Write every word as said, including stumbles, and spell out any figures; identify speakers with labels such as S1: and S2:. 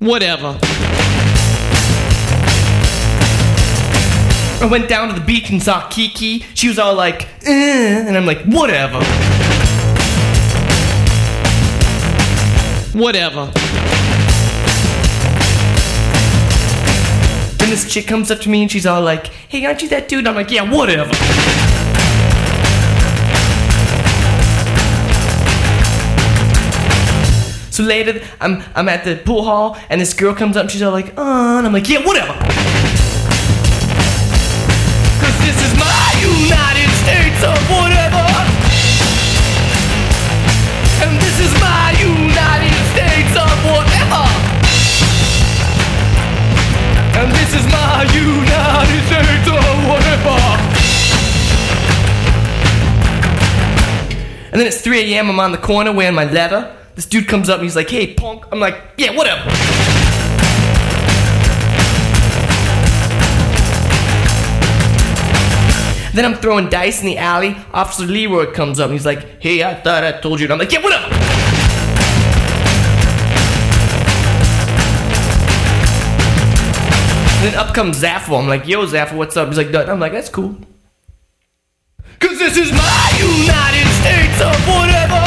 S1: whatever. I went down to the beach and saw Kiki. She was all like, eh, and I'm like, whatever. Whatever. Then this chick comes up to me and she's all like, hey, aren't you that dude? And I'm like, yeah, whatever. So later, I'm I'm at the pool hall and this girl comes up and she's all like, uh, and I'm like, yeah, whatever. Cause this is my United States of whatever. And this is my United States of whatever. And this is my United States of whatever. And then it's three a.m. I'm on the corner wearing my leather. This dude comes up and he's like, hey, punk. I'm like, yeah, whatever. Then I'm throwing dice in the alley. Officer Leroy comes up and he's like, hey, I thought I told you. And I'm like, yeah, whatever. And then up comes Zaffo. I'm like, yo, Zaffo, what's up? He's like, Dutton. I'm like, that's cool. Cause this is my United States of whatever.